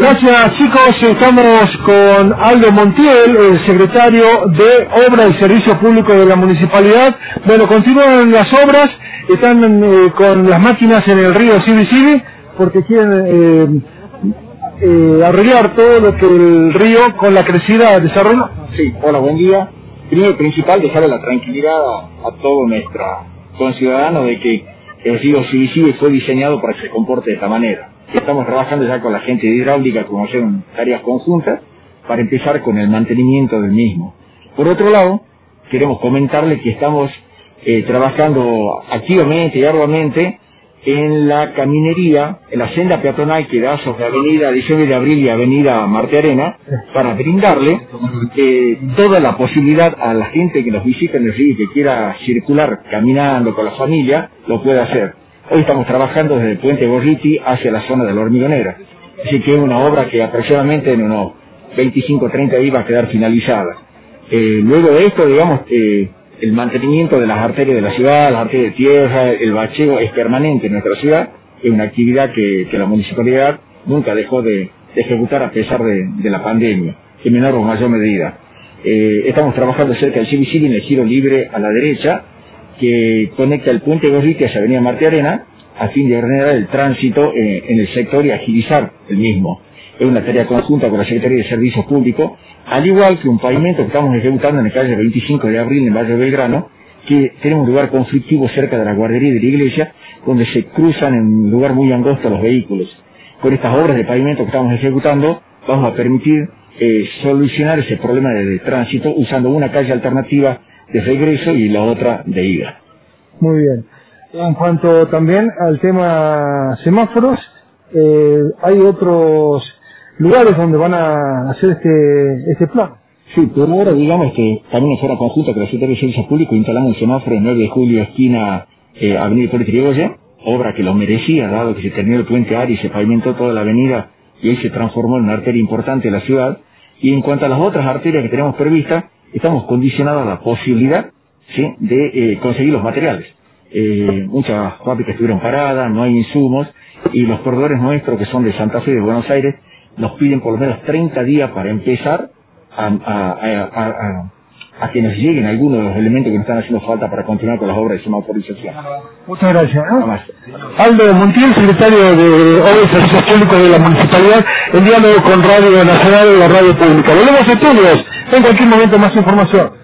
Gracias, chicos. Estamos con Aldo Montiel, el secretario de Obras y Servicios Públicos de la Municipalidad. Bueno, continúan las obras, están con las máquinas en el río Sibicibi, porque quieren arreglar todo lo que el río con la crecida desarrolla. Sí, hola, buen día. Primero y principal, dejarle la tranquilidad a todos nuestros conciudadanos de que el río Sibicibi fue diseñado para que se comporte de esta manera. Estamos trabajando ya con la gente de hidráulica, como hacen tareas conjuntas, para empezar con el mantenimiento del mismo. Por otro lado, queremos comentarle que estamos trabajando activamente y arduamente en la caminería, en la senda peatonal que da sobre Avenida 19 de Abril y Avenida Marte Arena, para brindarle toda la posibilidad a la gente que nos visita en el río y que quiera circular caminando con la familia, lo puede hacer. Hoy estamos trabajando desde el puente Gorriti hacia la zona de la Hormigonera. Así que es una obra que aproximadamente en unos 25-30 días va a quedar finalizada. Luego de esto, digamos, el mantenimiento de las arterias de la ciudad, las arterias de tierra, el bacheo es permanente en nuestra ciudad. Es una actividad que la municipalidad nunca dejó de ejecutar a pesar de la pandemia, en menor o mayor medida. Estamos trabajando cerca del Sibicibi en el giro libre a la derecha, que conecta el puente Gorriti hacia Avenida Marte Arena, a fin de ordenar el tránsito en el sector y agilizar el mismo. Es una tarea conjunta con la Secretaría de Servicios Públicos, al igual que un pavimento que estamos ejecutando en la calle 25 de Abril, en Valle de Belgrano, que tenemos un lugar conflictivo cerca de la guardería de la iglesia, donde se cruzan en un lugar muy angosto los vehículos. Con estas obras de pavimento que estamos ejecutando, vamos a permitir solucionar ese problema de tránsito usando una calle alternativa de regreso y la otra de ida. Muy bien. En cuanto también al tema semáforos, hay otros lugares donde van a hacer este plan. Sí, por ahora digamos que también en forma conjunta con la Secretaría de Servicios Públicos instalamos un semáforo en 9 de julio, esquina Avenida Hipólito Yrigoyen, obra que lo merecía, dado que se terminó el puente Ari y se pavimentó toda la avenida y ahí se transformó en una arteria importante de la ciudad. Y en cuanto a las otras arterias que tenemos previstas, estamos condicionados a la posibilidad, ¿sí?, de conseguir los materiales. Muchas fábricas estuvieron paradas, no hay insumos, y los proveedores nuestros, que son de Santa Fe y de Buenos Aires, nos piden por lo menos 30 días para empezar a que nos lleguen algunos de los elementos que nos están haciendo falta para continuar con las obras de semaforización. Muchas gracias. Aldo Montiel, secretario de Obras y Servicios Públicos de la Municipalidad, en diálogo con Radio Nacional y la Radio Pública. Volvemos a estudios, en cualquier momento más información.